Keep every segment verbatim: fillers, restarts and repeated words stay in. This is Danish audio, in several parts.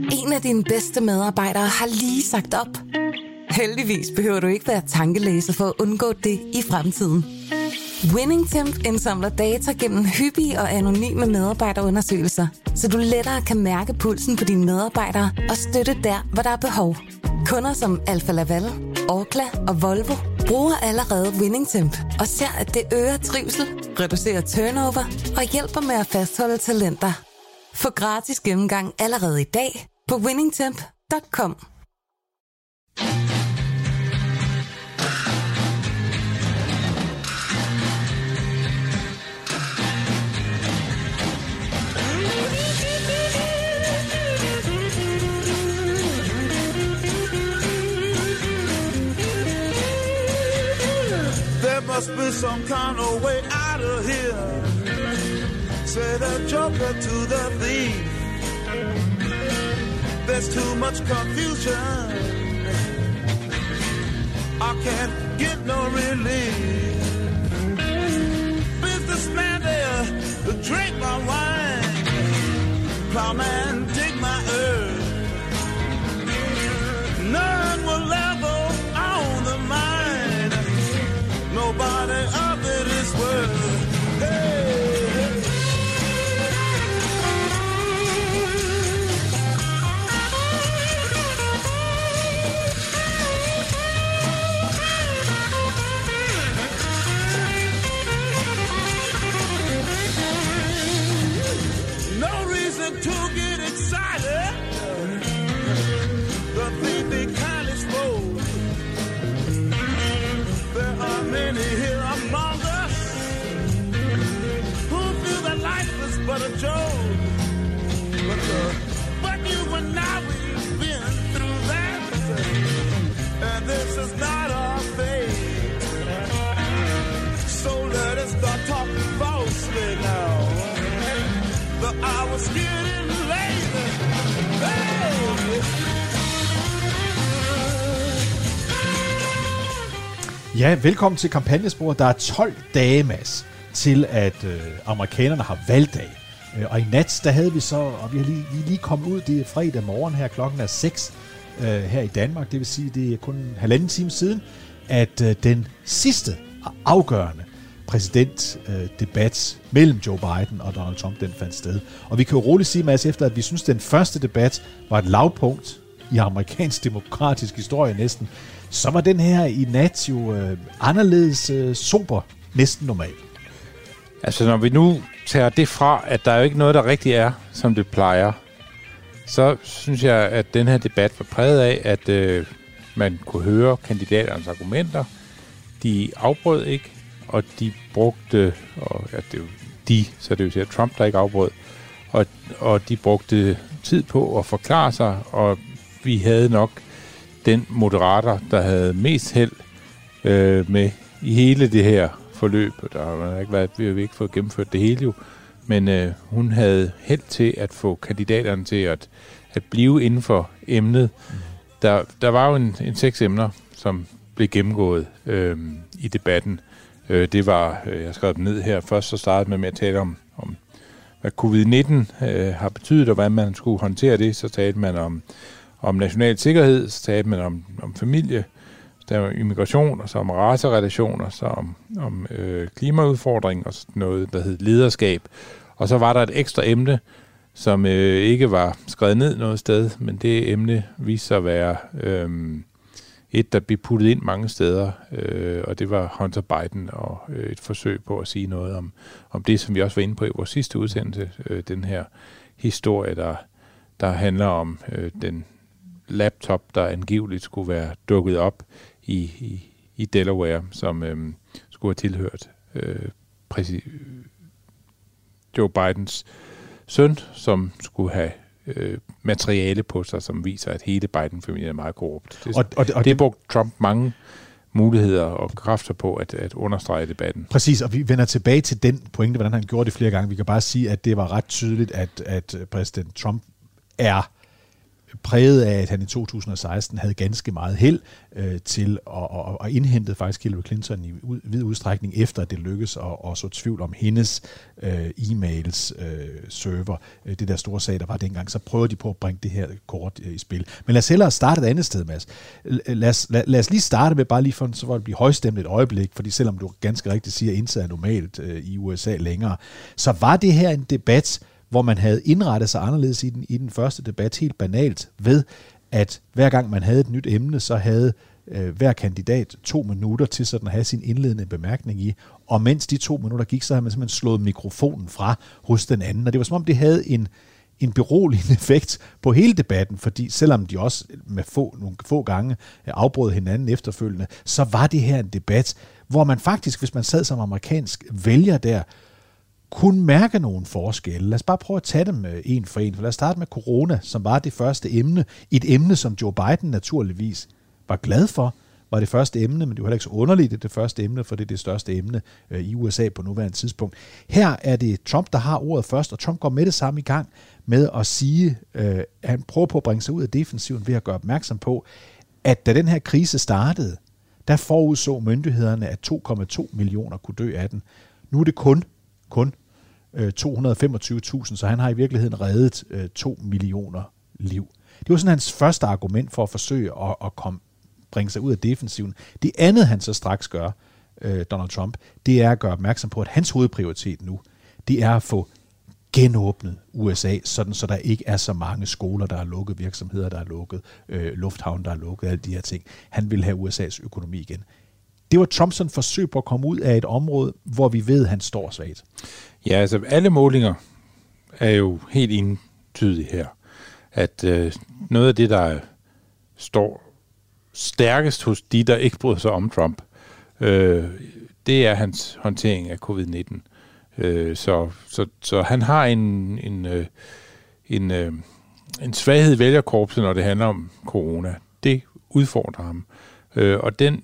En af dine bedste medarbejdere har lige sagt op. Heldigvis behøver du ikke være tankelæser for at undgå det i fremtiden. WinningTemp indsamler data gennem hyppige og anonyme medarbejderundersøgelser, så du lettere kan mærke pulsen på dine medarbejdere og støtte der, hvor der er behov. Kunder som Alfa Laval, Orkla og Volvo bruger allerede WinningTemp og ser, at det øger trivsel, reducerer turnover og hjælper med at fastholde talenter. Få gratis gennemgang allerede i dag på winningtemp punktum com. Must be some kind of way out of here. Say the joker to the thief. There's too much confusion. I can't get no relief. Businessman there, drink my wine. Plowman, dig my earth. None will ever own the mine. Nobody of it is worth. Hey, hey. No reason to get excited. The thief be kind exposed. There are many here among us who feel that life is but a joke. But, uh, but you and I, we've been through that, and this is not our fate. So let us start talking falsely now. The hour's getting late. Hey! Ja, velkommen til Kampagnesporet. Der er tolv dage, Mads, til at øh, amerikanerne har valgdag. Øh, og i nat, der havde vi så, og vi har lige, vi er lige kommet ud, det er fredag morgen her, klokken er seks øh, her i Danmark. Det vil sige, det er kun en halvanden time siden, at øh, den sidste afgørende præsidentdebat øh, mellem Joe Biden og Donald Trump, den fandt sted. Og vi kan jo roligt sige, Mads, efter at vi synes, at den første debat var et lavpunkt i amerikansk demokratisk historie næsten, så var den her i nat jo øh, anderledes øh, sober, næsten normal. Altså når vi nu tager det fra, at der er jo ikke noget, der rigtig er, som det plejer, så synes jeg, at den her debat var præget af, at øh, man kunne høre kandidaternes argumenter. De afbrød ikke, og de brugte, og ja, det er jo de, så det er jo siger Trump, der ikke afbrød, og, og de brugte tid på at forklare sig, og vi havde nok den moderator, der havde mest held øh, med i hele det her forløb. Der har ikke været, vi har ikke fået gennemført det hele jo, men øh, hun havde held til at få kandidaterne til at, at blive inden for emnet. Mm. Der, der var jo en, en seks emner, som blev gennemgået øh, i debatten. Øh, det var, øh, jeg skrev dem ned her, først så startede man med at tale om, om hvad covid nitten øh, har betydet, og hvordan man skulle håndtere det. Så talte man om om national sikkerhed, så talte man om, om familie, så om immigration, og så om racerelationer, så om, om øh, klimaudfordring, og noget, der hed lederskab. Og så var der et ekstra emne, som øh, ikke var skrevet ned noget sted, men det emne viste sig at være øh, et, der blev puttet ind mange steder, øh, og det var Hunter Biden, og øh, et forsøg på at sige noget om, om det, som vi også var inde på i vores sidste udsendelse, øh, den her historie, der, der handler om øh, den laptop, der angiveligt skulle være dukket op i, i, i Delaware, som øhm, skulle have tilhørt øh, præcis Joe Bidens søn, som skulle have øh, materiale på sig, som viser, at hele Biden-familien er meget korrupt. Det, og, og, og det brugte Trump mange muligheder og kræfter på at, at understrege debatten. Præcis, og vi vender tilbage til den pointe, hvordan han gjorde det flere gange. Vi kan bare sige, at det var ret tydeligt, at, at præsident Trump er præget af, at han i to tusind og seksten havde ganske meget held øh, til at, at, at indhente faktisk Hillary Clinton i ud, vid udstrækning, efter at det lykkedes at, at så tvivl om hendes øh, e-mails øh, server. Øh, det der store sag, der var dengang, så prøver de på at bringe det her kort øh, i spil. Men lad os hellere starte et andet sted, Mads. Lad os, lad, lad os lige starte med, bare lige for, så for at blive højstemt et øjeblik, fordi selvom du ganske rigtigt siger, at intet er normalt øh, i U S A længere, så var det her en debat, hvor man havde indrettet sig anderledes i den, i den første debat, helt banalt ved, at hver gang man havde et nyt emne, så havde øh, hver kandidat to minutter til sådan at have sin indledende bemærkning i, og mens de to minutter gik, så havde man simpelthen slået mikrofonen fra hos den anden, og det var som om det havde en, en beroligende effekt på hele debatten, fordi selvom de også med få, nogle få gange afbrød hinanden efterfølgende, så var det her en debat, hvor man faktisk, hvis man sad som amerikansk vælger der, kunne mærke nogle forskelle. Lad os bare prøve at tage dem en for en. For lad os starte med corona, som var det første emne. Et emne, som Joe Biden naturligvis var glad for, var det første emne, men det var heller ikke så underligt, det, det første emne, for det er det største emne øh, i U S A på nuværende tidspunkt. Her er det Trump, der har ordet først, og Trump går med det samme i gang med at sige, øh, at han prøver på at bringe sig ud af defensiven ved at gøre opmærksom på, at da den her krise startede, der forudså myndighederne, at to komma to millioner kunne dø af den. Nu er det kun, kun to hundrede og femogtyve tusind, så han har i virkeligheden reddet øh, to millioner liv. Det var sådan hans første argument for at forsøge at, at komme, bringe sig ud af defensiven. Det andet, han så straks gør, øh, Donald Trump, det er at gøre opmærksom på, at hans hovedprioritet nu, det er at få genåbnet U S A, sådan så der ikke er så mange skoler, der er lukket, virksomheder, der er lukket, øh, lufthavn, der er lukket, alle de her ting. Han vil have U S A's økonomi igen. Det var Trumps forsøg på at komme ud af et område, hvor vi ved, at han står svagt. Ja, altså alle målinger er jo helt entydige her. At øh, noget af det, der står stærkest hos de, der ikke bryder sig om Trump, øh, det er hans håndtering af covid nitten. Øh, så, så, så han har en, en, øh, en, øh, en svaghed i vælgerkorpset, når det handler om corona. Det udfordrer ham. Øh, og den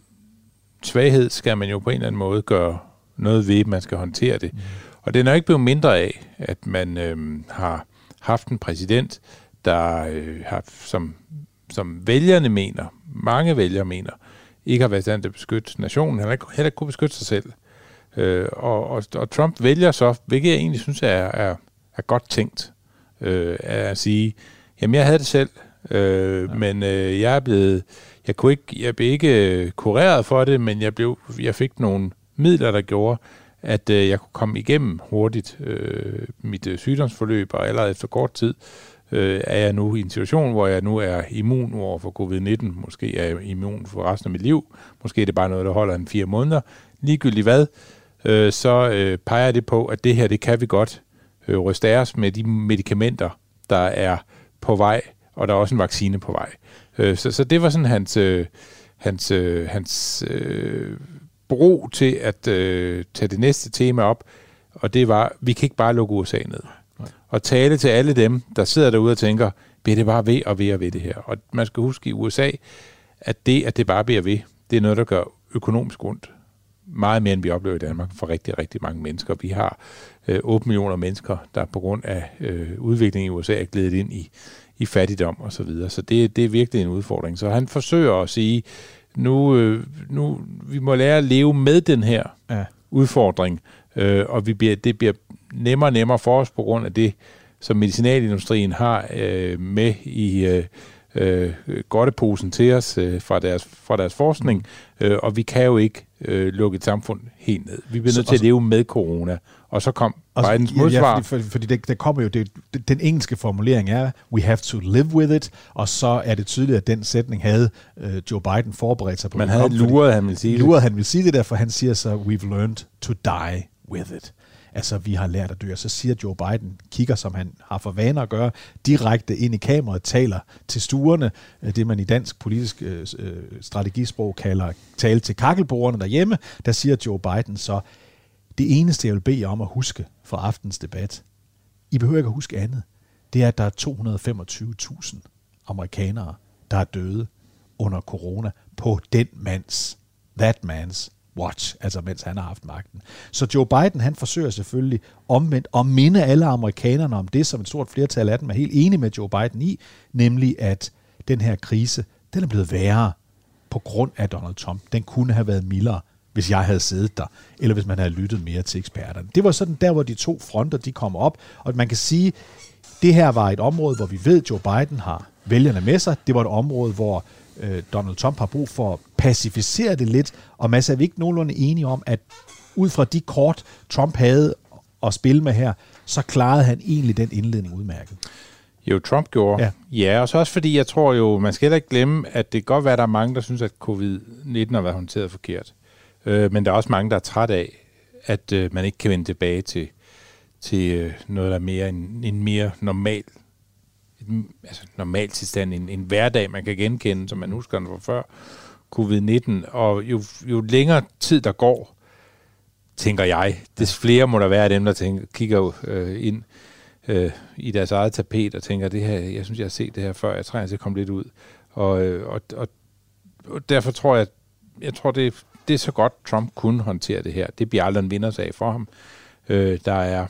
svaghed skal man jo på en eller anden måde gøre noget ved, man skal håndtere det. Mm. Og det er nok ikke blevet mindre af, at man øh, har haft en præsident, der øh, har, som, som vælgerne mener, mange vælgere mener, ikke har været i stand til at beskytte nationen. Han har ikke, heller ikke kunne beskytte sig selv. Øh, og, og, og Trump vælger så, hvilket jeg egentlig synes er, er, er godt tænkt, øh, at sige, jamen jeg havde det selv, øh, ja. men øh, jeg er blevet, jeg kunne ikke, jeg blev ikke kureret for det, men jeg blev, jeg fik nogle midler, der gjorde, at øh, jeg kunne komme igennem hurtigt øh, mit øh, sygdomsforløb, og allerede efter kort tid øh, er jeg nu i en situation, hvor jeg nu er immun over for covid nitten. Måske er jeg immun for resten af mit liv. Måske er det bare noget, der holder en fire måneder. Ligegyldigt hvad, øh, så øh, peger det på, at det her, det kan vi godt øh, ryste af os med de medicamenter, der er på vej, og der er også en vaccine på vej. Øh, så, så det var sådan hans, øh, hans, øh, hans øh, bro til at øh, tage det næste tema op, og det var, vi kan ikke bare lukke U S A ned. Nej. Og tale til alle dem, der sidder derude og tænker, bliver det bare ved og ved og ved det her. Og man skal huske i U S A, at det, at det bare bliver ved, det er noget, der gør økonomisk ondt. Meget mere, end vi oplever i Danmark for rigtig, rigtig mange mennesker. Vi har øh, otte millioner mennesker, der på grund af øh, udviklingen i U S A er glædet ind i, i fattigdom og så videre. Så det, det er virkelig en udfordring. Så han forsøger at sige, nu, øh, nu vi må lære at leve med den her ja. udfordring, øh, og vi bliver, det bliver nemmere og nemmere for os på grund af det, som medicinalindustrien har øh, med i øh, øh, godteposen til os øh, fra, deres, fra deres forskning, øh, og vi kan jo ikke øh, lukke et samfund helt ned. Vi bliver nødt til at leve med corona, og så kom altså, Bidens modsvar. Ja, fordi, fordi det, der kommer jo, det, den engelske formulering er, we have to live with it, og så er det tydeligt, at den sætning havde øh, Joe Biden forberedt sig på. Man havde luret, han ville sige det. Luret, han ville sige det, derfor han siger så, we've learned to die with it. Altså, vi har lært at dø. Så siger Joe Biden, kigger, som han har for vane at gøre, direkte ind i kameraet, taler til stuerne, det man i dansk politisk øh, strategisprog kalder tale til kakkelbordene derhjemme. Der siger Joe Biden så, det eneste, jeg vil bede jer om at huske fra aftens debat, I behøver ikke at huske andet, det er, at der er to hundrede og femogtyve tusind amerikanere, der er døde under corona på den mands, that man's watch, altså mens han har haft magten. Så Joe Biden, han forsøger selvfølgelig omvendt at minde alle amerikanerne om det, som et stort flertal af dem er helt enige med Joe Biden i, nemlig at den her krise, den er blevet værre på grund af Donald Trump. Den kunne have været mildere, hvis jeg havde siddet der, eller hvis man havde lyttet mere til eksperterne. Det var sådan der, hvor de to fronter, de kom op, og man kan sige, det her var et område, hvor vi ved, at Joe Biden har vælgerne med sig. Det var et område, hvor øh, Donald Trump har brug for at pacificere det lidt, og masser er vi ikke nogenlunde enige om, at ud fra de kort, Trump havde at spille med her, så klarede han egentlig den indledning udmærket. Jo, Trump gjorde. Ja. ja, og så også fordi, jeg tror jo, man skal heller ikke glemme, at det kan godt være, at der er mange, der synes, at covid nitten har været håndteret forkert. Øh, men der er også mange, der er træt af, at øh, man ikke kan vende tilbage til, til øh, noget, der er mere en, en mere normal, et, altså normal tilstand, en, en hverdag, man kan genkende, som man husker den fra før covid nitten. Og jo, jo længere tid der går, tænker jeg, des flere må der være af dem, der tænker, kigger øh, ind øh, i deres eget tapet og tænker, det her, jeg synes, jeg har set det her før, jeg trænger til at komme lidt ud. Og, øh, og, og, og derfor tror jeg, jeg tror, det, det er så godt, Trump kunne håndtere det her. Det bliver aldrig en vindersag for ham. Øh, der er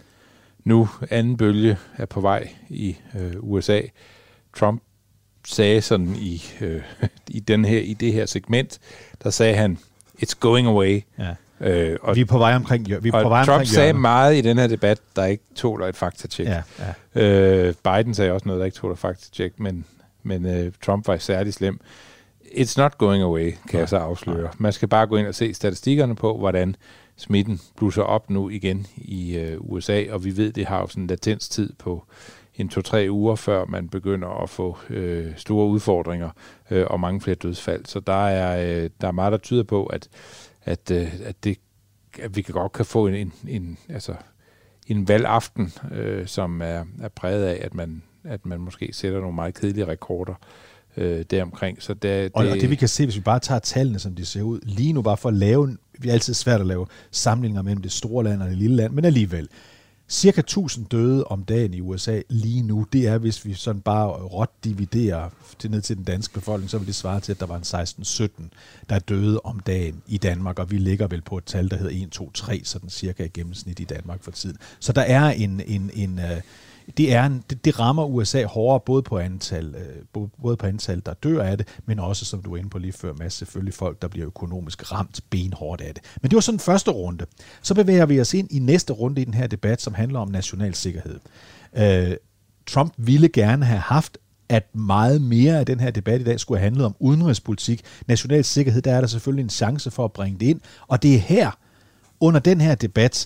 nu anden bølge er på vej i øh, U S A. Trump sagde sådan i, øh, i, den her, i det her segment, der sagde han, it's going away. Ja. Øh, og, vi er på vej omkring vi er og på vej Trump omkring sagde hjørnet. meget i den her debat, der ikke tåler et faktatjek. Ja, ja. Øh, Biden sagde også noget, der ikke tåler et faktatjek, men, men øh, Trump var særlig slem. It's not going away, kan nej, jeg så afsløre. Nej. Man skal bare gå ind og se statistikkerne på, hvordan smitten blusser op nu igen i øh, U S A, og vi ved, det har jo sådan en latenstid på en to-tre uger, før man begynder at få øh, store udfordringer øh, og mange flere dødsfald. Så der er, øh, der er meget, der tyder på, at, at, øh, at, det, at vi godt kan få en, en, en, altså, en valgaften, øh, som er, er præget af, at man, at man måske sætter nogle meget kedelige rekorder øh, deromkring. Så det, det, og, og det vi kan se, hvis vi bare tager tallene, som de ser ud, lige nu bare for at lave, vi er altid svært at lave sammenligninger mellem det store land og det lille land, men alligevel, cirka tusind døde om dagen i U S A lige nu, det er, hvis vi sådan bare råt dividerer det ned til den danske befolkning, så vil det svare til, at der var en seksten sytten, der døde om dagen i Danmark, og vi ligger vel på et tal, der hedder en, to, tre, sådan cirka i gennemsnit i Danmark for tiden. Så der er en, en, en uh, det, er en, det, det rammer U S A hårdere, både på antal, uh, både på antal, der dør af det, men også, som du var inde på lige før, Mads, selvfølgelig folk, der bliver økonomisk ramt benhårdt af det. Men det var sådan den første runde. Så bevæger vi os ind i næste runde i den her debat, som handler om national sikkerhed. Uh, Trump ville gerne have haft, at meget mere af den her debat i dag skulle have handlet om udenrigspolitik. National sikkerhed, der er der selvfølgelig en chance for at bringe det ind. Og det er her, under den her debat,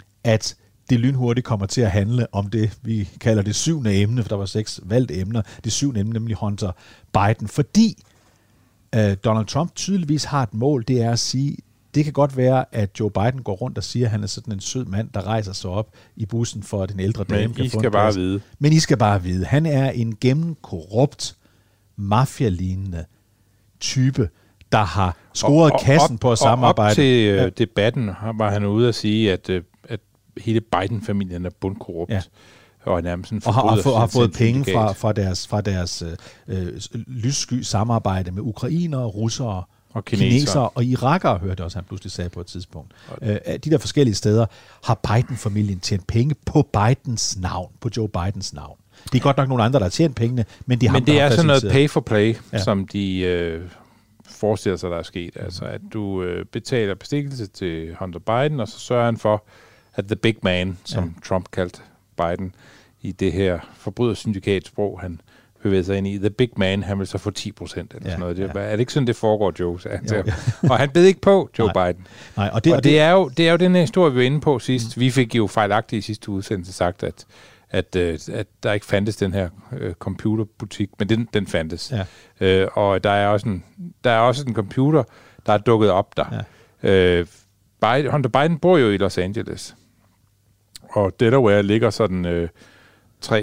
at det lynhurtigt kommer til at handle om det, vi kalder det syvende emne, for der var seks valgte emner. Det syvende emne, nemlig Hunter Biden. Fordi øh, Donald Trump tydeligvis har et mål, det er at sige, det kan godt være, at Joe Biden går rundt og siger, at han er sådan en sød mand, der rejser sig op i bussen for, at den ældre dame Men kan I få skal en bare plads. vide. Men I skal bare vide. Han er en gennemkorrupt, mafia-lignende type, der har scoret og, og, kassen op, på at samarbejde. Og op til øh, ja. debatten var han ude at sige, at, øh, at hele Biden-familien er bundkorrupt. Ja. Og er nærmest en og har, har, få, har fået penge syndikat. fra, fra deres, fra deres øh, lyssky samarbejde med ukrainere, russere, og kinesere. kinesere og irakere, hørte også, han pludselig sagde på et tidspunkt. Øh, de der forskellige steder har Biden-familien tjent penge på Bidens navn, på Joe Bidens navn. Det er godt nok nogle andre, der har tjent pengene, men de har Men det er sådan noget faciliteret. pay for play, Ja. som de øh, forestiller sig, der er sket. Altså, at du øh, betaler bestikkelse til Hunter Biden, og så sørger han for, at the big man, som ja. Trump kaldte Biden, i det her forbrydersyndikatsprog, han bevæger sig ind i, the big man, han vil så få ti procent eller ja, sådan noget. Det er, ja. er det ikke sådan, det foregår, Joe? Så, jo, ja. Og han bed ikke på, Joe Nej. Biden. Nej, og det, og og det, det, er jo, det er jo den her historie, vi var inde på sidst. Mm. Vi fik jo fejlagtigt i sidste udsendelse sagt, at, at, at, at der ikke fandtes den her uh, computerbutik, men den, den fandtes. Ja. Uh, og der er, også en, der er også en computer, der er dukket op der. Ja. Uh, Biden, Hunter Biden bor jo i Los Angeles. Og Delaware ligger sådan øh, tre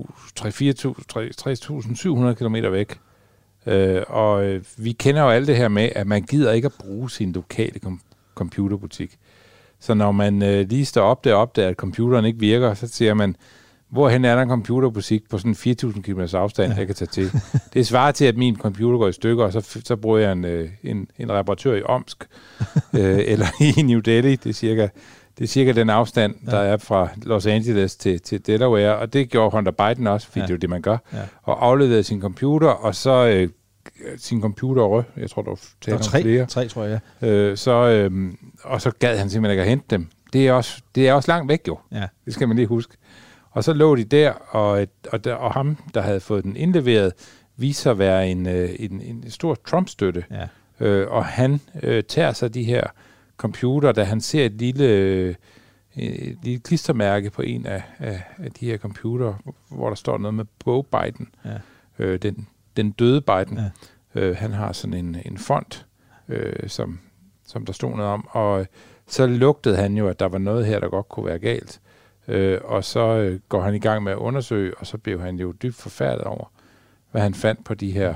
tusind syv hundrede kilometer væk. Øh, og øh, vi kender jo alt det her med, at man gider ikke at bruge sin lokale kom- computerbutik. Så når man øh, lige står op deroppe, der at computeren ikke virker, så siger man, Hvorhen er der en computerbutik på sådan fire tusind kilometer afstand, ja. jeg kan tage til. Det svarer til, at min computer går i stykker, og så, så bruger jeg en, en, en reparatør i Omsk, øh, eller i New Delhi. Det er cirka, det er cirka den afstand, ja. der er fra Los Angeles til, til Delaware, og det gjorde Hunter Biden også, fordi ja. det er jo det, man gør, ja. og afleverede sin computer, og så øh, sin computer, jeg tror, der var, der var tre, flere. tre, tror jeg, ja. øh, så, øh, og så gad han simpelthen ikke at hente dem. Det er også, det er også langt væk, jo. Ja. Det skal man lige huske. Og så lå de der, og, og, der, og ham, der havde fået den indleveret, viste sig at være en, en, en stor Trump-støtte. Ja. Øh, og han øh, tager sig de her computer, da han ser et lille, øh, et lille klistermærke på en af, af, af de her computer, hvor der står noget med Bo Biden. Ja. Øh, den, den døde Biden. Ja. Øh, han har sådan en, en font, øh, som, som der stod noget om. Og så lugtede han jo, at der var noget her, der godt kunne være galt. Øh, og så øh, går han i gang med at undersøge, og så blev han jo dybt forfærdet over, hvad han fandt på de her,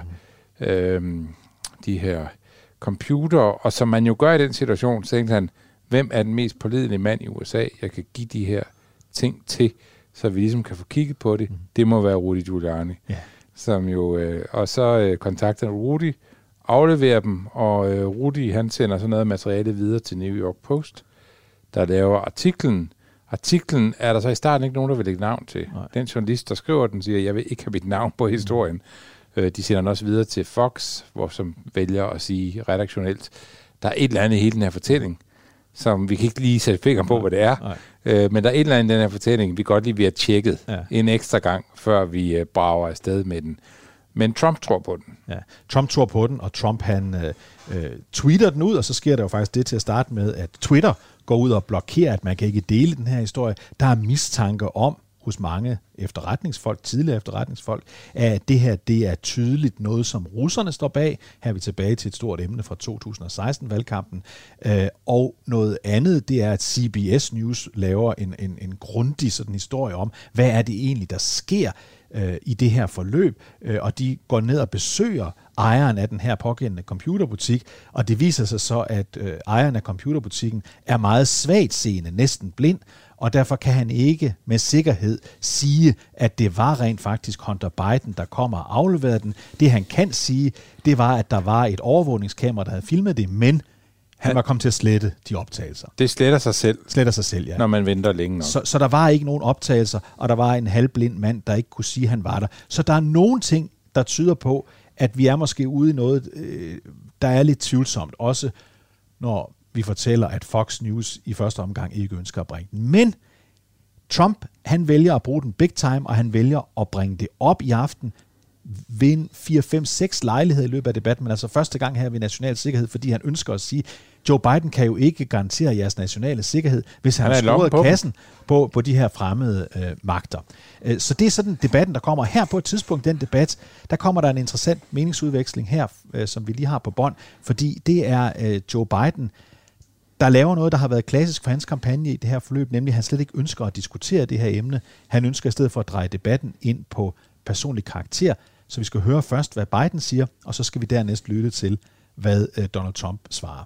øh, de her computer. Og som man jo gør i den situation, så tænkte han, hvem er den mest pålidelige mand i U S A, jeg kan give de her ting til, så vi ligesom kan få kigget på det. Mm. Det må være Rudy Giuliani. Yeah. Som jo, øh, og så øh, kontakter Rudy, afleverer dem, og øh, Rudy han sender sådan noget materiale videre til New York Post, der laver artiklen. Artiklen er der så i starten ikke nogen, der vil lægge navn til. Nej. Den journalist, der skriver den, siger, jeg vil ikke have mit navn på historien. Mm. Øh, de sender den også videre til Fox, hvor som vælger at sige redaktionelt, der er et eller andet i hele den her fortælling, som vi kan ikke lige sætte fingeren på, Nej. hvad det er. Øh, men der er et eller andet i den her fortælling, vi godt lige vil have tjekket ja. en ekstra gang, før vi øh, brager afsted med den. Men Trump tror på den. Ja, Trump tror på den, og Trump han øh, øh, tweeter den ud, og så sker der jo faktisk det til at starte med, at Twitter går ud og blokerer, at man kan ikke dele den her historie. Der er mistanke om, hos mange efterretningsfolk, tidligere efterretningsfolk, at det her, det er tydeligt noget, som russerne står bag. Her er vi tilbage til et stort emne fra to tusind og seksten-valgkampen. Øh, og noget andet, det er, at C B S News laver en, en, en grundig sådan historie om, hvad er det egentlig, der sker øh, i det her forløb. Øh, og de går ned og besøger ejeren af den her pågældende computerbutik, og det viser sig så, at øh, ejeren af computerbutikken er meget svagtseende, næsten blind, og derfor kan han ikke med sikkerhed sige, at det var rent faktisk Hunter Biden, der kom og afleverede den. Det han kan sige, det var, at der var et overvågningskamera, der havde filmet det, men han var kommet til at slette de optagelser. Det sletter sig selv. Sletter sig selv, ja. Når man venter længe nok. Så, så der var ikke nogen optagelser, og der var en halvblind mand, der ikke kunne sige, at han var der. Så der er nogle ting, der tyder på, at vi er måske ude i noget, øh, der er lidt tvivlsomt. Også når vi fortæller, at Fox News i første omgang ikke ønsker at bringe den. Men Trump, han vælger at bruge den big time, og han vælger at bringe det op i aften ved en fire, fem, seks lejligheder i løbet af debatten, men altså første gang her ved national sikkerhed, fordi han ønsker at sige, Joe Biden kan jo ikke garantere jeres nationale sikkerhed, hvis han, han har skruet kassen på, på de her fremmede øh, magter. Øh, så det er sådan debatten, der kommer. Her på et tidspunkt, den debat, der kommer der en interessant meningsudveksling her, øh, som vi lige har på bånd, fordi det er øh, Joe Biden, der laver noget, der har været klassisk for hans kampagne i det her forløb, nemlig at han slet ikke ønsker at diskutere det her emne. Han ønsker i stedet for at dreje debatten ind på personlig karakter. Så vi skal høre først, hvad Biden siger, og så skal vi dernæst lytte til, hvad uh, Donald Trump svarer.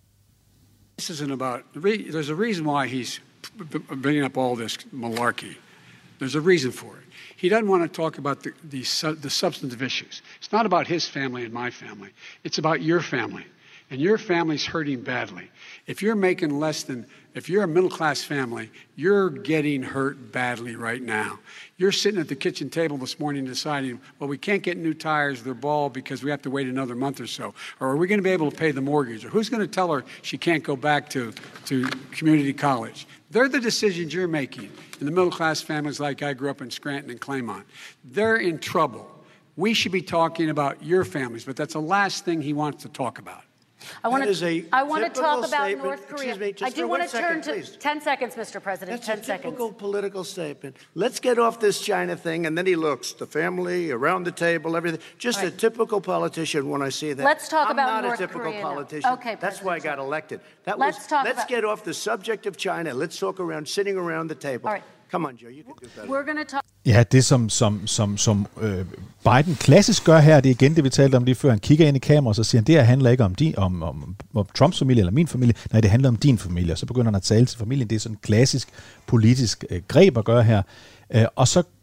This isn't about, there's a reason why he's bringing up all this malarkey. There's a reason for it. He doesn't want to talk about the, the, the substantive issues. It's not about his family and my family. It's about your family. And your family's hurting badly. If you're making less than, if you're a middle-class family, you're getting hurt badly right now. You're sitting at the kitchen table this morning deciding, well, we can't get new tires for the ball because we have to wait another month or so. Or are we going to be able to pay the mortgage? Or who's going to tell her she can't go back to, to community college? They're the decisions you're making. In the middle-class families like I grew up in Scranton and Claymont, they're in trouble. We should be talking about your families, but that's the last thing he wants to talk about. I want to. I want to talk about statement. North Korea. Me, I do want to turn to please. ten seconds, Mister President. That's ten a seconds. Typical political statement. Let's get off this China thing, and then he looks the family around the table, everything. Just right. A typical politician. When I see that, let's talk I'm about not North a typical Korea politician. Now. Okay, that's President. why I got elected. That let's was. Talk let's about, get off the subject of China. Let's talk around sitting around the table. All right. Come on, Joe. You can do better. We're going to talk. Ja, det som, som, som, som øh, Biden klassisk gør her, det er igen det, vi talte om lige før. Han kigger ind i kameraet, og så siger han, det her handler ikke om, din, om, om, om Trumps familie eller min familie. Nej, det handler om din familie. Og så begynder han at tale til familien. Det er sådan en klassisk politisk øh, greb at gøre her. Øh, og så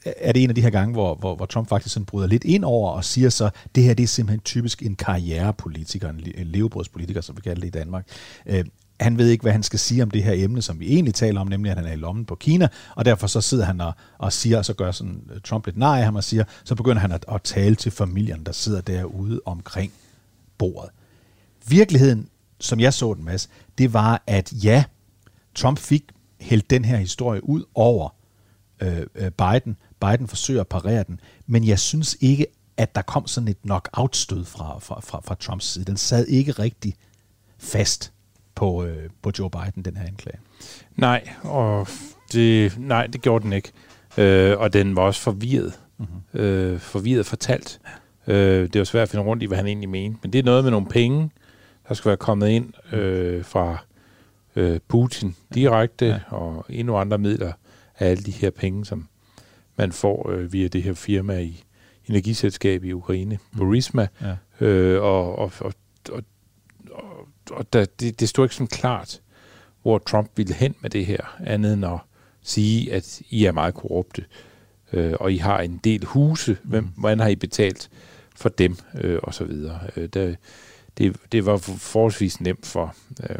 er det en af de her gange, hvor, hvor, hvor Trump faktisk sådan bryder lidt ind over og siger så, det her det er simpelthen typisk en karrierepolitiker, en levebrødspolitiker, som vi kalder det i Danmark. Øh, han ved ikke, hvad han skal sige om det her emne, som vi egentlig taler om, nemlig at han er i lommen på Kina, og derfor så sidder han og, og siger, og så gør sådan Trump lidt nej af ham og siger, så begynder han at, at tale til familien, der sidder derude omkring bordet. Virkeligheden, som jeg så den, Mads, det var, at ja, Trump fik hældt den her historie ud over øh, Biden. Biden forsøger at parere den, men jeg synes ikke, at der kom sådan et knock-out-stød fra, fra, fra, fra Trumps side. Den sad ikke rigtig fast på, øh, på Joe Biden, den her anklage. Nej, og det, nej, det gjorde den ikke. Øh, og den var også forvirret. Mm-hmm. Øh, forvirret fortalt. Øh, det var svært at finde rundt i, hvad han egentlig mente. Men det er noget med nogle penge, der skal være kommet ind øh, fra øh, Putin direkte, ja. Og endnu andre midler af alle de her penge, som man får øh, via det her firma i energiselskab i Ukraine, mm. Burisma. Ja. Øh, og og, og, og, og, og der, det, det stod ikke sådan klart, hvor Trump ville hen med det her, andet end at sige, at I er meget korrupte, øh, og I har en del huse. Hvem, mm. Hvordan har I betalt for dem, øh, og så videre. Øh, der, det, det var forholdsvis nemt for, øh,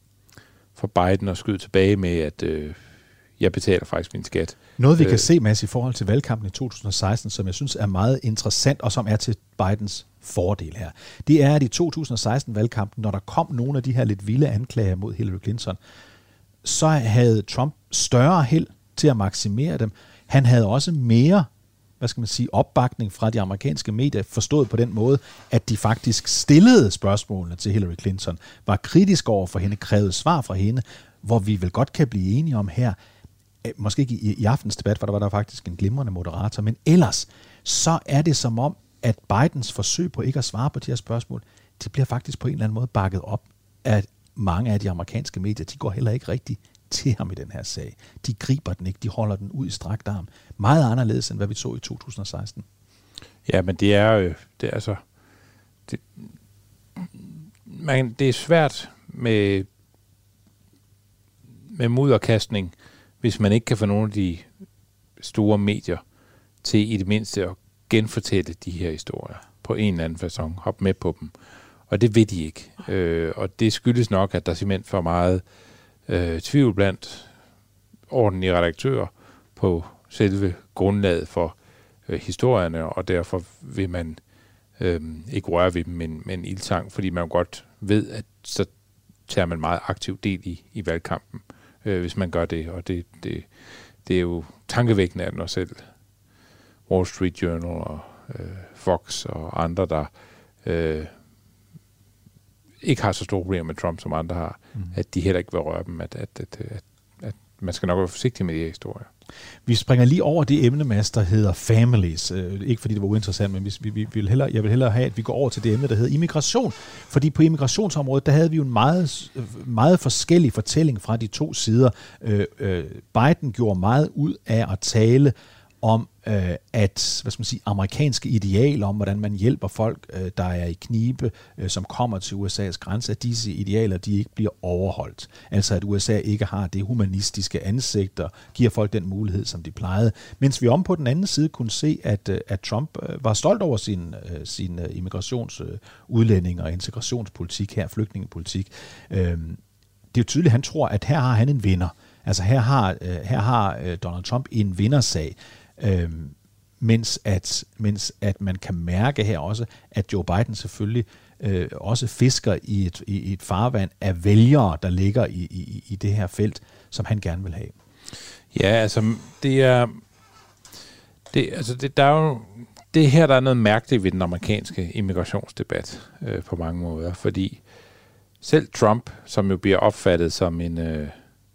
for Biden at skyde tilbage med, at øh, jeg betaler faktisk min skat. Noget vi kan øh, se, Mads, i forhold til valgkampen i to tusind og seksten, som jeg synes er meget interessant, og som er til Bidens fordel her, det er, at i to tusind og seksten-valgkampen, når der kom nogle af de her lidt vilde anklager mod Hillary Clinton, så havde Trump større held til at maksimere dem. Han havde også mere, hvad skal man sige, opbakning fra de amerikanske medier, forstået på den måde, at de faktisk stillede spørgsmålene til Hillary Clinton, var kritisk over for hende, krævede svar fra hende, hvor vi vel godt kan blive enige om her, måske ikke i, i aftens debat, for der var der faktisk en glimrende moderator, men ellers, så er det som om, at Bidens forsøg på ikke at svare på de her spørgsmål, det bliver faktisk på en eller anden måde bakket op, at mange af de amerikanske medier, de går heller ikke rigtig til ham i den her sag. De griber den ikke, de holder den ud i strakt arm. Meget anderledes, end hvad vi så i to tusind og seksten. Ja, men det er jo, det er altså, det, man, det er svært med, med mudderkastning, hvis man ikke kan få nogle af de store medier til i det mindste at genfortælle de her historier på en eller anden facon, hoppe med på dem. Og det ved de ikke. Øh, og det skyldes nok, at der er simpelthen for meget øh, tvivl blandt ordentlige redaktører på selve grundlaget for øh, historierne, og derfor vil man øh, ikke røre ved dem med en, med en ildtang, fordi man godt ved, at så tager man meget aktiv del i, i valgkampen, øh, hvis man gør det. Og det, det, det er jo tankevækkende, at når selv Wall Street Journal og øh, Fox og andre, der øh, ikke har så store problemer med Trump, som andre har, mm. at de heller ikke vil røre dem, at, at, at, at, at man skal nok være forsigtig med de her historier. Vi springer lige over det emne, Mads, der hedder families. Øh, ikke fordi det var uinteressant, men vi, vi, vi vil hellere, jeg vil hellere have, at vi går over til det emne, der hedder immigration. Fordi på immigrationsområdet, der havde vi jo en meget, meget forskellig fortælling fra de to sider. Øh, øh, Biden gjorde meget ud af at tale om øh, at, hvad skal man sige, amerikanske idealer om, hvordan man hjælper folk, øh, der er i knibe, øh, som kommer til U S A's grænse, at disse idealer, de ikke bliver overholdt. Altså at U S A ikke har det humanistiske ansigt og giver folk den mulighed, som de plejede. Mens vi om på den anden side kunne se, at, øh, at Trump øh, var stolt over sin, øh, sin øh, immigrations-, øh, udlænding- og integrationspolitik her, flygtningepolitik. Øh, det er jo tydeligt, at han tror, at her har han en vinder. Altså her har, øh, her har øh, Donald Trump en vindersag. Øhm, mens, at, mens at man kan mærke her også, at Joe Biden selvfølgelig øh, også fisker i et, i et farvand af vælgere, der ligger i, i, i det her felt, som han gerne vil have. Ja, altså det er det, altså det, der er jo det her, der er noget mærkeligt ved den amerikanske immigrationsdebat øh, på mange måder, fordi selv Trump, som jo bliver opfattet som en øh,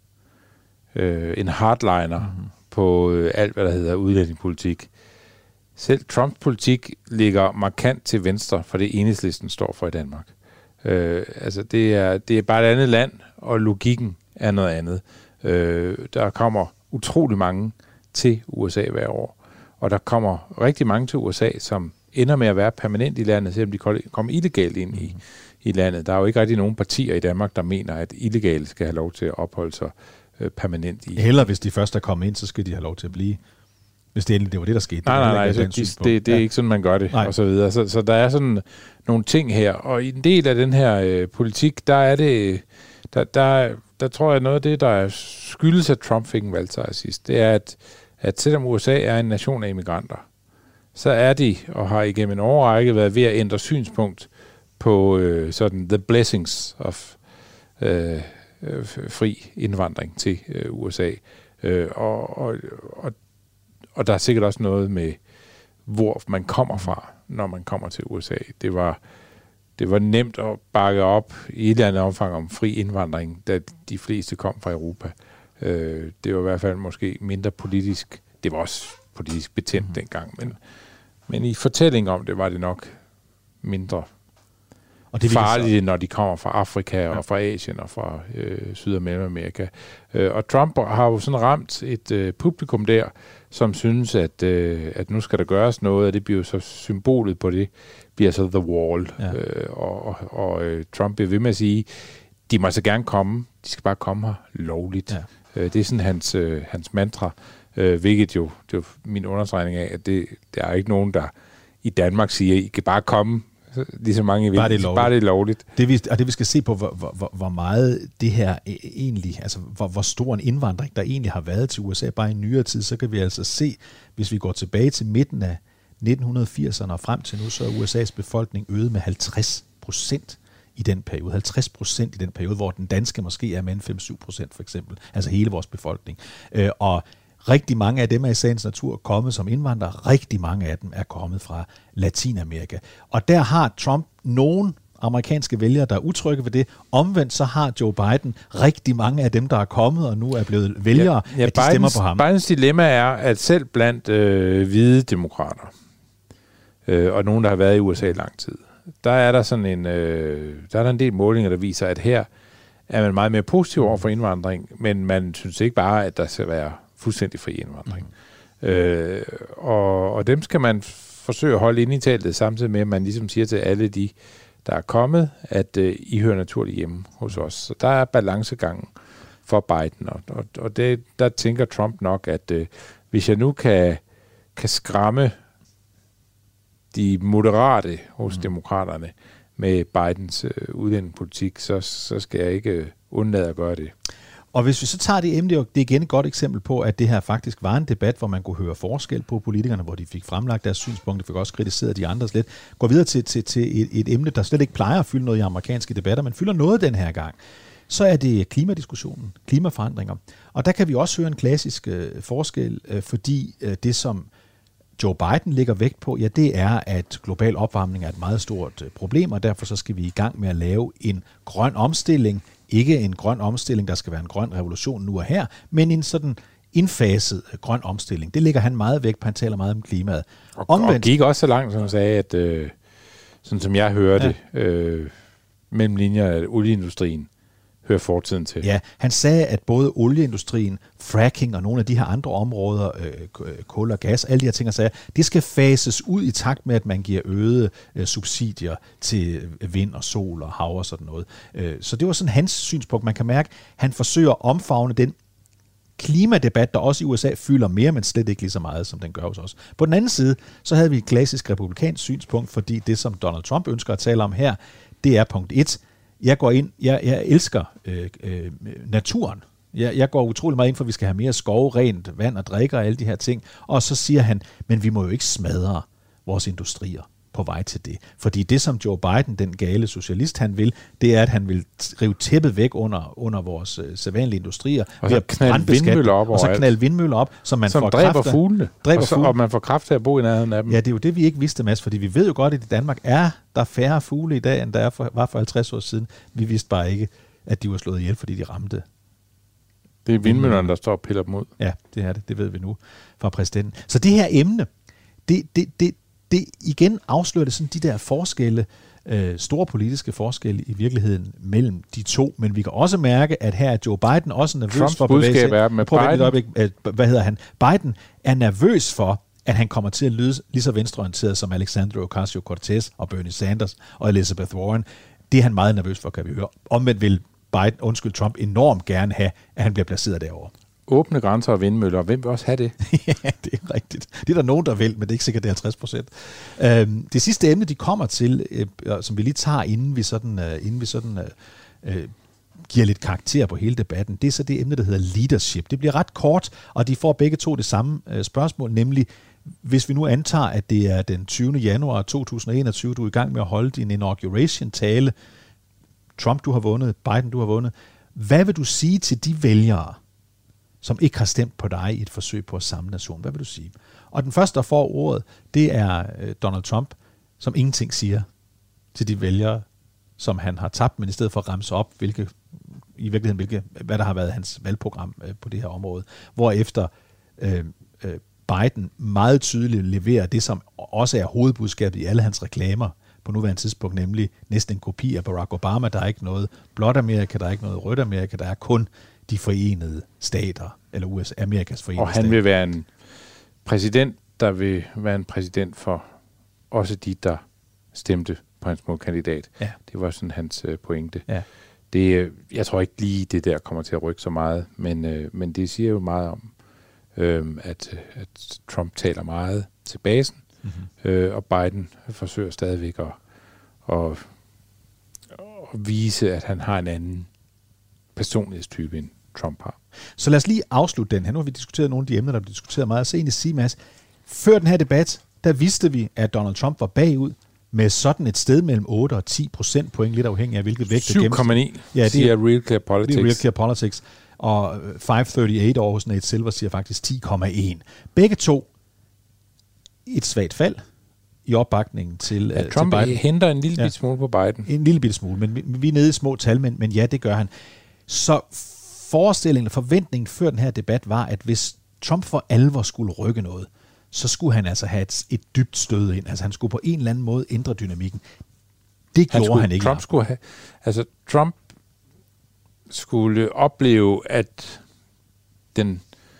øh, en hardliner, mm-hmm. på øh, alt, hvad der hedder udlændingepolitik. Selv Trumps politik ligger markant til venstre for det Enhedslisten står for i Danmark. Øh, altså det er, det er bare et andet land, og logikken er noget andet. Øh, der kommer utrolig mange til U S A hver år, og der kommer rigtig mange til U S A, som ender med at være permanent i landet, selvom de kommer illegalt ind i, i landet. Der er jo ikke rigtig nogen partier i Danmark, der mener, at illegale skal have lov til at opholde sig permanent i. Heller hvis de først er kommet ind, så skal de have lov til at blive. Hvis det endelig det var det, der skete. Nej, nej, nej, så det, det, det er ja. ikke sådan, man gør det, nej. og så videre. Så, så der er sådan nogle ting her, og i en del af den her øh, politik, der er det, der, der, der tror jeg noget af det, der skyldes, at Trump fik en valgsejr sidst, det er, at, at selvom U S A er en nation af immigranter, så er de, og har igennem en årrække været ved at ændre synspunkt på øh, sådan the blessings of øh, øh, fri indvandring til øh, U S A. Øh, og, og, og, og der er sikkert også noget med, hvor man kommer fra, når man kommer til U S A. Det var, det var nemt at bakke op i et eller andet omfang om fri indvandring, da de fleste kom fra Europa. Øh, det var i hvert fald måske mindre politisk. Det var også politisk betændt mm. dengang, men, men i fortælling om det var det nok mindre og det farligt, så... når de kommer fra Afrika ja. og fra Asien og fra øh, Syd- og Mellemamerika. Øh, og Trump har jo sådan ramt et øh, publikum der, som synes, at, øh, at nu skal der gøres noget, og det bliver så symbolet på det, bliver så The Wall. Ja. Øh, og og, og øh, Trump er ved med at sige, de må så gerne komme, de skal bare komme her lovligt. Ja. Øh, det er sådan hans, øh, hans mantra, øh, hvilket jo, det er jo min understregning af, at det, der er ikke nogen, der i Danmark siger, I kan bare komme, lige så mange i bare det er lovligt. Bare det er lovligt. Det vi, og det vi skal se på, hvor, hvor, hvor meget det her egentlig, altså hvor, hvor stor en indvandring der egentlig har været til U S A bare i nyere tid, så kan vi altså se, hvis vi går tilbage til midten af nitten firserne og frem til nu, så er U S A's befolkning øget med halvtreds procent i den periode. halvtreds procent i den periode, hvor den danske måske er med en fem til syv procent for eksempel. Altså hele vores befolkning. Øh, og rigtig mange af dem er i sagens natur kommet som indvandrere. Rigtig mange af dem er kommet fra Latinamerika. Og der har Trump nogle amerikanske vælgere, der er utrygge ved det. Omvendt så har Joe Biden rigtig mange af dem, der er kommet og nu er blevet vælgere, ja, ja, at de Bidens, stemmer på ham. Bidens dilemma er, at selv blandt øh, hvide demokrater, øh, og nogen, der har været i U S A i lang tid, der er der sådan en, øh, der er der en del målinger, der viser, at her er man meget mere positiv over for indvandring, men man synes ikke bare, at der skal være fuldstændig fri indvandring. Mm. Øh, og, og dem skal man forsøge at holde inde i teltet, samtidig med, at man ligesom siger til alle de, der er kommet, at øh, I hører naturligt hjemme hos os. Så der er balancegangen for Biden, og, og, og det, der tænker Trump nok, at øh, hvis jeg nu kan, kan skræmme de moderate hos mm. demokraterne med Bidens øh, udlændingepolitik, så, så skal jeg ikke øh, undlade at gøre det. Og hvis vi så tager det emne, det er igen et godt eksempel på, at det her faktisk var en debat, hvor man kunne høre forskel på politikerne, hvor de fik fremlagt deres synspunkter, fik også kritiseret de andres lidt. Går videre til, til, til et, et emne, der slet ikke plejer at fylde noget i amerikanske debatter, men fylder noget den her gang. Så er det klimadiskussionen, klimaforandringer. Og der kan vi også høre en klassisk øh, forskel, øh, fordi øh, det, som Joe Biden lægger vægt på, ja, det er, at global opvarmning er et meget stort øh, problem, og derfor så skal vi i gang med at lave en grøn omstilling. Ikke en grøn omstilling, der skal være en grøn revolution nu og her, men en sådan indfaset grøn omstilling. Det ligger han meget væk på, han taler meget om klimaet. Og, Omvendt, og gik også så langt, som han sagde, at øh, sådan som jeg hørte ja. øh, mellem linjer af olieindustrien, hører fortiden til. Ja, han sagde, at både olieindustrien, fracking og nogle af de her andre områder, øh, kul og gas, alle de her ting, han sagde, det skal fases ud i takt med, at man giver øgede øh, subsidier til vind og sol og hav og sådan noget. Øh, så det var sådan hans synspunkt. Man kan mærke, han forsøger at omfavne den klimadebat, der også i U S A fylder mere, men slet ikke lige så meget, som den gør hos os. På den anden side, så havde vi et klassisk republikansk synspunkt, fordi det, som Donald Trump ønsker at tale om her, det er punkt et. Jeg går ind, jeg, jeg elsker øh, øh, naturen. Jeg, jeg går utrolig meget ind for, at vi skal have mere skov, rent vand og drikke og alle de her ting. Og så siger han, men vi må jo ikke smadre vores industrier på vej til det. Fordi det, som Joe Biden, den gale socialist, han vil, det er, at han vil rive tæppet væk under, under vores øh, sædvanlige industrier. Og så knalde vindmøller op Og så knalde vindmøller op, så man som får dræber kraft af, fuglene. Dræber og, så, fugle. og man får kraft til at bo i nærheden af dem. Ja, det er jo det, vi ikke vidste, Mads, fordi vi ved jo godt, at i Danmark er der færre fugle i dag, end der er for, var for halvtreds år siden. Vi vidste bare ikke, at de var slået ihjel, fordi de ramte. Det er vindmøllerne, der står og piller dem ud. Ja, det er det. Det ved vi nu fra præsidenten. Så det her emne, det, det, det, det igen afslører det sådan de der forskelle, øh, store politiske forskelle i virkeligheden mellem de to. Men vi kan også mærke, at her er Joe Biden også nervøs Trumps for at bevæge sig. Er med Biden. Øjeblik, hvad hedder han? Biden er nervøs for, at han kommer til at lyde lige så venstreorienteret som Alexandria Ocasio-Cortez og Bernie Sanders og Elizabeth Warren. Det er han meget nervøs for, kan vi høre. Omvendt vil Biden, undskyld Trump, enormt gerne have, at han bliver placeret derovre. Åbne grænser og vindmøller. Hvem vil også have det? Ja, det er rigtigt. Det er der nogen, der vil, men det er ikke sikkert, det er halvtreds procent. Øhm, det sidste emne, de kommer til, øh, som vi lige tager, inden vi sådan, øh, inden vi sådan øh, øh, giver lidt karakter på hele debatten, det er så det emne, der hedder leadership. Det bliver ret kort, og de får begge to det samme øh, spørgsmål, nemlig, hvis vi nu antager, at det er den tyvende januar to tusind og enogtyve, du er i gang med at holde din inauguration-tale. Trump, du har vundet. Biden, du har vundet. Hvad vil du sige til de vælgere, som ikke har stemt på dig i et forsøg på at samle nationen? Hvad vil du sige? Og den første, der får ordet, det er øh, Donald Trump, som ingenting siger til de vælgere, som han har tabt, men i stedet for at ramse op, hvilke, i virkeligheden, hvilke, hvad der har været hans valgprogram øh, på det her område. Hvorefter øh, øh, Biden meget tydeligt leverer det, som også er hovedbudskabet i alle hans reklamer på nuværende tidspunkt, nemlig næsten en kopi af Barack Obama. Der er ikke noget blåt Amerika, der er ikke noget rødt Amerika, der er kun de forenede stater, eller U S A, Amerikas forenede stater. Og han stater. Vil være en præsident, der vil være en præsident for også de, der stemte på hans modkandidat. Ja. Det var sådan hans øh, pointe. Ja. Det, jeg tror ikke lige, det der kommer til at rykke så meget, men, øh, men det siger jo meget om, øh, at, at Trump taler meget til basen, mm-hmm. øh, og Biden forsøger stadigvæk at, at, at vise, at han har en anden personlighedstype, end Trump har. Så lad os lige afslutte den her. Nu har vi diskuteret nogle af de emner, der er diskuteret meget. Så egentlig sige, Mads, før den her debat, der vidste vi, at Donald Trump var bagud med sådan et sted mellem otte og ti procent point, lidt afhængig af hvilket vægt der gemmes. syv komma ni ja, siger Real Clear Politics. Det er Real Clear Politics. Og fem otteogtredive over hos Nate Silver siger faktisk ti komma en. Begge to et svagt fald i opbakningen til, ja, Trump til Biden. Henter en lille ja. bit smule på Biden. En lille bit smule, men vi, vi er nede i små tal, men, men ja, det gør han. Så forestillingen og forventningen før den her debat var, at hvis Trump for alvor skulle rykke noget, så skulle han altså have et, et dybt stød ind. Altså han skulle på en eller anden måde ændre dynamikken. Det gjorde han, skulle, han ikke. Trump skulle have, altså Trump skulle opleve, at den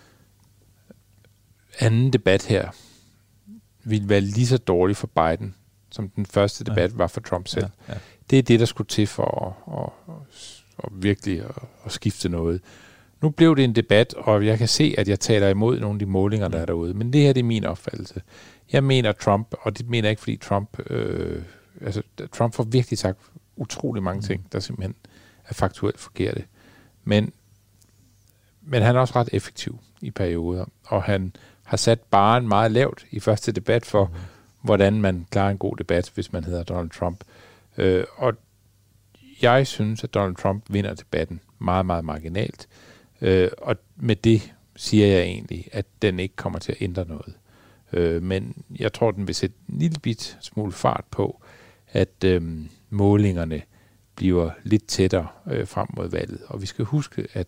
anden debat her ville være lige så dårlig for Biden, som den første debat ja. var for Trump selv. Ja, ja. Det er det, der skulle til for at, at, at, at virkelig at, at skifte noget. Nu blev det en debat, og jeg kan se, at jeg taler imod nogle af de målinger, der er derude. Men det her, det er min opfattelse. Jeg mener Trump, og det mener jeg ikke, fordi Trump... Øh, altså, Trump får virkelig sagt utrolig mange ting, der simpelthen er faktuelt forkerte. Men, men han er også ret effektiv i perioder, og han har sat barren meget lavt i første debat for, mm. hvordan man klarer en god debat, hvis man hedder Donald Trump. Øh, og jeg synes, at Donald Trump vinder debatten meget, meget marginalt. Øh, og med det siger jeg egentlig, at den ikke kommer til at ændre noget. Øh, men jeg tror, den vil sætte en lille bit smule fart på, at øh, målingerne bliver lidt tættere øh, frem mod valget. Og vi skal huske, at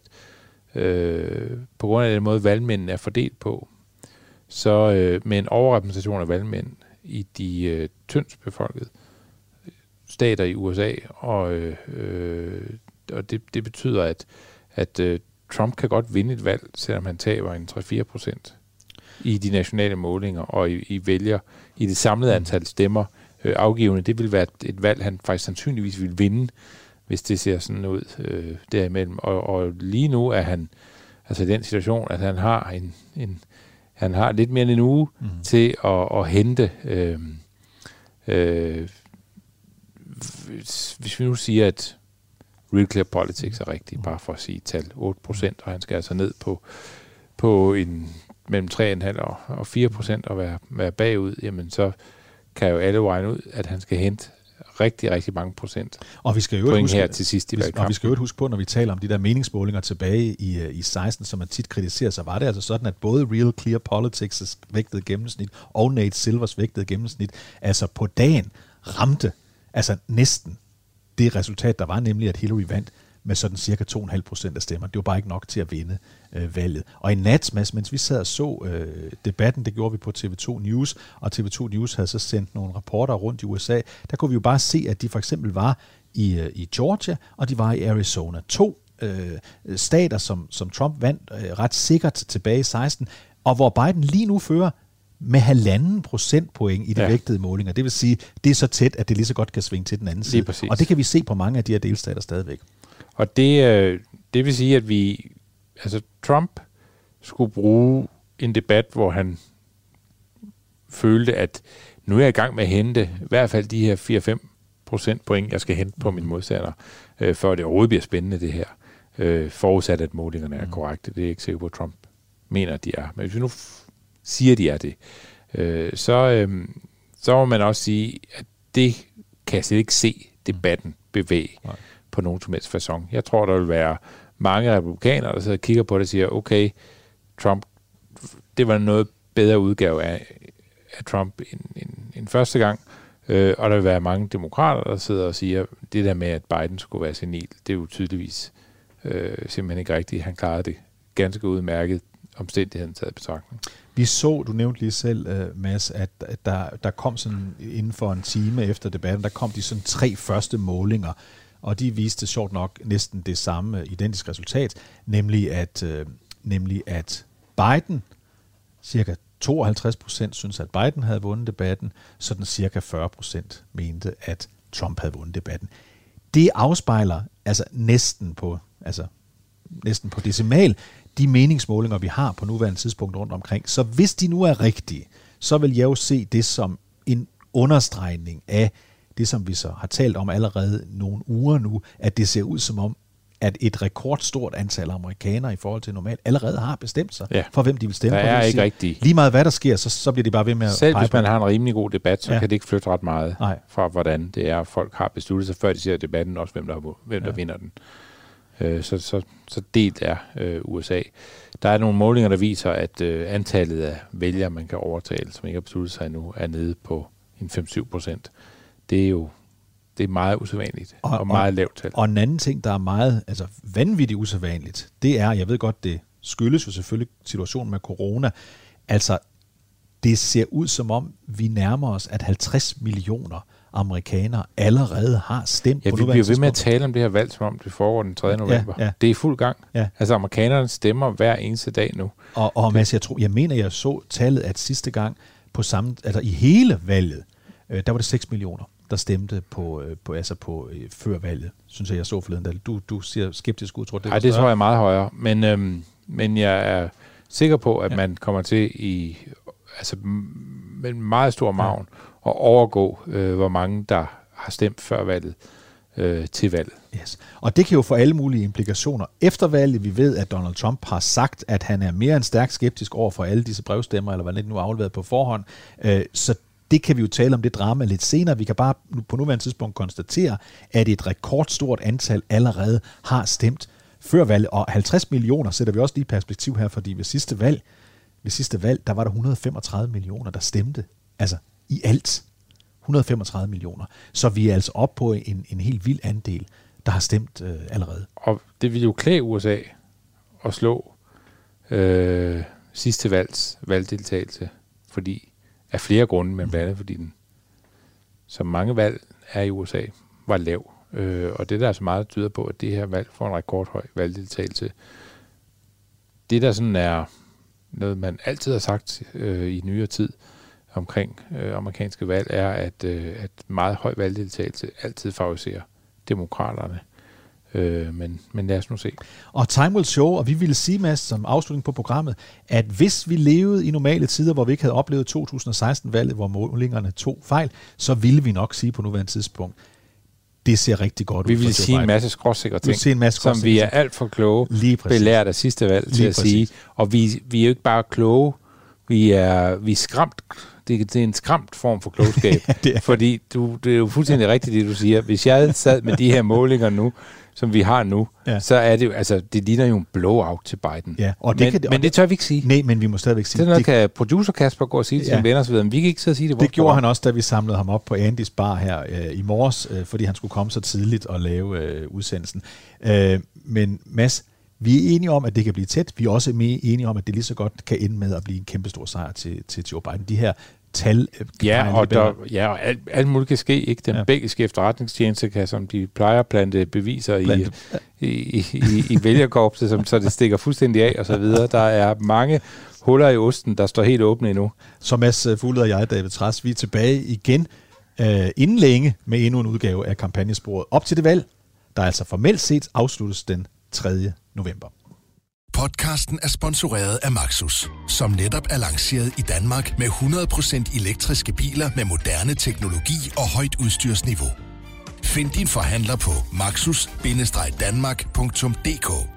øh, på grund af den måde, valgmændene er fordelt på, så øh, med en overrepræsentation af valgmænd i de øh, tyndt befolkede stater i U S A, og, øh, og det, det betyder, at, at øh, Trump kan godt vinde et valg, selvom han taber en tre til fire procent i de nationale målinger, og i, i vælger i det samlede antal stemmer øh, afgivende. Det vil være et, et valg, han faktisk sandsynligvis vil vinde, hvis det ser sådan ud øh, derimellem. Og, og lige nu er han altså i den situation, at han har en, en han har lidt mere end en uge mm. til at, at hente øh, øh, hvis, hvis vi nu siger, at Real Clear Politics er rigtigt, bare for at sige tal otte procent, og han skal altså ned på, på en, mellem tre komma fem og, og fire procent og være, være bagud, jamen så kan jo alle regne ud, at han skal hente rigtig, rigtig mange procent. Og vi skal jo huske, her til sidst i vi, og vi skal jo huske på, når vi taler om de der meningsmålinger tilbage i, i seksten, som man tit kritiserer, så var det altså sådan, at både Real Clear Politics' vægtede gennemsnit og Nate Silvers vægtede gennemsnit, altså på dagen ramte altså næsten det resultat, der var, nemlig at Hillary vandt med sådan cirka to komma fem procent af stemmer. Det var bare ikke nok til at vinde øh, valget. Og i nat, mens vi sad og så øh, debatten, det gjorde vi på T V to News, og T V to News havde så sendt nogle rapporter rundt i U S A, der kunne vi jo bare se, at de for eksempel var i, øh, i Georgia, og de var i Arizona. To øh, stater, som, som Trump vandt øh, ret sikkert tilbage i seksten, og hvor Biden lige nu fører med halvanden procentpoint i de ja. vægtede målinger. Det vil sige, det er så tæt, at det lige så godt kan svinge til den anden side. Og det kan vi se på mange af de her delstater stadigvæk. Og det, det vil sige, at vi, altså Trump skulle bruge en debat, hvor han følte, at nu er jeg i gang med at hente i hvert fald de her fire til fem procent point, jeg skal hente på mine modstandere, øh, for at det overhovedet bliver spændende, det her. Øh, forudsat, at målingerne er korrekte. Det er ikke sikkert, hvor Trump mener, at de er. Men hvis vi nu f- siger, at de er det, øh, så, øh, så må man også sige, at det kan jeg slet ikke se debatten bevæge Nej. på nogen som helst facon. Jeg tror, der vil være mange republikanere, der sidder og kigger på det og siger, okay, Trump, det var noget bedre udgave af, af Trump end, end, end første gang. Øh, og der vil være mange demokrater, der sidder og siger, det der med, at Biden skulle være senil, det er jo tydeligvis øh, simpelthen ikke rigtigt. Han klarede det ganske udmærket, omstændigheden taget i betragtning. Vi så, du nævnte lige selv, uh, Mads, at, at der, der kom sådan inden for en time efter debatten, der kom de sådan tre første målinger, og de viste sjovt nok næsten det samme identiske resultat, nemlig at, øh, nemlig at Biden, cirka tooghalvtreds procent synes, at Biden havde vundet debatten, så den cirka fyrre procent mente, at Trump havde vundet debatten. Det afspejler altså næsten på, altså næsten på decimal de meningsmålinger, vi har på nuværende tidspunkt rundt omkring. Så hvis de nu er rigtige, så vil jeg jo se det som en understregning af det, som vi så har talt om allerede nogle uger nu, at det ser ud som om, at et rekordstort antal amerikanere i forhold til normalt allerede har bestemt sig ja. for, hvem de vil stemme der på. Er ikke rigtigt. Lige meget hvad der sker, så, så bliver de bare ved med at Selv hvis man har en rimelig god debat, så ja. kan det ikke flytte ret meget Nej. fra, hvordan det er, folk har besluttet sig, før de ser debatten også, hvem der, hvem der ja. vinder den. Øh, så, så, så delt er øh, U S A. Der er nogle målinger, der viser, at øh, antallet af vælgere, man kan overtale, som ikke har besluttet sig endnu, er nede på en fem til syv procent. Det er jo det er meget usædvanligt og, og meget lavt tal. Og en anden ting, der er meget altså vanvittigt usædvanligt, det er, jeg ved godt, det skyldes jo selvfølgelig situationen med corona, altså det ser ud som om, vi nærmer os, at halvtreds millioner amerikanere allerede har stemt ja, på vi bliver ved med at tale om det her valg, som om det foregår den tredje november. Ja, ja. Det er i fuld gang. Ja. Altså amerikanerne stemmer hver eneste dag nu. Og, og Mads, jeg, tror, jeg mener, jeg så tallet, at sidste gang på samme, altså i hele valget, øh, der var det seks millioner. Der stemte på, på, altså på øh, før valget, synes jeg, jeg så forleden. Du, du siger skeptisk ud, tror du? Nej, det tror jeg er meget højere. Men, øhm, men jeg er sikker på, at ja. man kommer til i altså, med en meget stor margen ja. at overgå, øh, hvor mange der har stemt før valget øh, til valget. Yes. Og det kan jo få alle mulige implikationer. Efter valget, vi ved, at Donald Trump har sagt, at han er mere end stærkt skeptisk over for alle disse brevstemmer, eller hvad det nu er afleveret på forhånd. Øh, så det kan vi jo tale om det drama lidt senere. Vi kan bare på nuværende tidspunkt konstatere, at et rekordstort antal allerede har stemt før valget. Og halvtreds millioner sætter vi også lige i perspektiv her, fordi ved sidste valg, ved sidste valg, der var der et hundrede og femogtredive millioner, der stemte. Altså i alt. et hundrede og femogtredive millioner. Så vi er altså oppe på en, en helt vild andel, der har stemt øh, allerede. Og det vil jo klæde U S A at slå øh, sidste valgs valgdeltagelse, fordi af flere grunde, men blandt andet fordi den, som mange valg er i U S A, var lav. Øh, og det der er så meget tyder på, at det her valg får en rekordhøj valgdeltagelse. Det der sådan er noget, man altid har sagt øh, i nyere tid omkring øh, amerikanske valg, er, at, øh, at meget høj valgdeltagelse altid favoriserer demokraterne. Øh, men, men lad os nu se. Og time will show, og vi ville sige, Mads, som afslutning på programmet, at hvis vi levede i normale tider, hvor vi ikke havde oplevet to tusind og seksten-valget, hvor målingerne tog fejl, så ville vi nok sige på nuværende tidspunkt, det ser rigtig godt ud. Vi vil sige en masse skråsikre ting, en masse som vi er alt for kloge, belært af sidste valg til at præcis. sige. Og vi, vi er jo ikke bare kloge, vi er, vi er skræmt. Det, det er en skræmt form for klogskab. det fordi du, det er jo fuldstændig rigtigt, det du siger. Hvis jeg sad med de her målinger nu, som vi har nu, ja. så er det jo, altså, det ligner jo en blowout til Biden. Ja, og det men, kan det, og men det tør vi ikke sige. Nej, men vi må stadigvæk sige. Det er noget, kan producer Kasper gå og sige til ja. sine venner, så videre. Men vi kan ikke sidde og sige det. Det gjorde han også, da vi samlede ham op på Andys bar her øh, i morges, øh, fordi han skulle komme så tidligt og lave øh, udsendelsen. Øh, men Mads, vi er enige om, at det kan blive tæt. Vi er også enige om, at det lige så godt kan ende med at blive en kæmpe stor sejr til, til Joe Biden. De her tal... Ja, og, der, ja, og alt, alt muligt kan ske. Ikke? Den ja. belgiske efterretningstjeneste kan, som de plejer at plante beviser i, i, i, i, i vælgerkorpset, som, så det stikker fuldstændig af og så videre. Der er mange huller i osten, der står helt åbne endnu. Så Mads Fuglede og jeg, David Trads, vi er tilbage igen øh, inden længe med endnu en udgave af kampagnesporet op til det valg, der altså formelt set afsluttes den tredje november. Podcasten er sponsoreret af Maxus, som netop er lanceret i Danmark med hundrede procent elektriske biler med moderne teknologi og højt udstyrsniveau. Find din forhandler på maxus bindestreg danmark punktum d k.